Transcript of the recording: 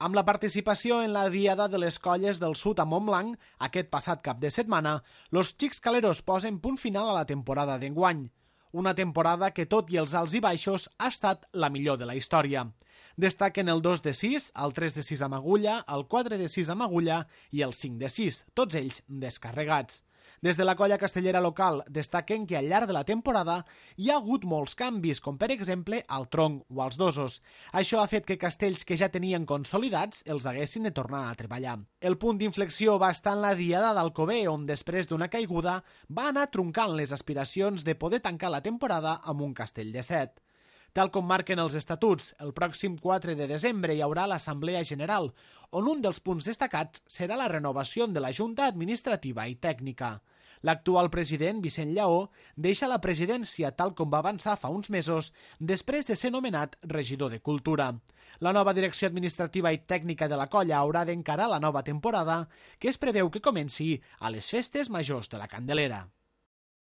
Amb la participació en la Diada de les Colles del Sud a Montblanc, aquest passat cap de setmana, los Xics Caleros posen punt final a la temporada d'enguany. Una temporada que, tot i els alts i baixos, ha estat la millor de la història. Destaquen el 2 de 6, el 3 de 6 amb agulla, el 4 de 6 amb agulla i el 5 de 6, tots ells descarregats. Des de la colla castellera local destaquen que al llarg de la temporada hi ha hagut molts canvis, com per exemple al tronc o als dosos. Això ha fet que castells que ja tenien consolidats els haguessin de tornar a treballar. El punt d'inflexió va estar en la Diada d'Alcover, on després d'una caiguda va anar truncant les aspiracions de poder tancar la temporada amb un castell de 7. Tal com marquen els estatuts, el pròxim 4 de desembre hi haurà l'Assemblea General, on un dels punts destacats serà la renovació de la Junta Administrativa i Tècnica. L'actual president, Vicent Lleó, deixa la presidència tal com va avançar fa uns mesos després de ser nomenat regidor de Cultura. La nova direcció administrativa i tècnica de la colla haurà d'encarar la nova temporada, que es preveu que comenci a les festes majors de la Candelera.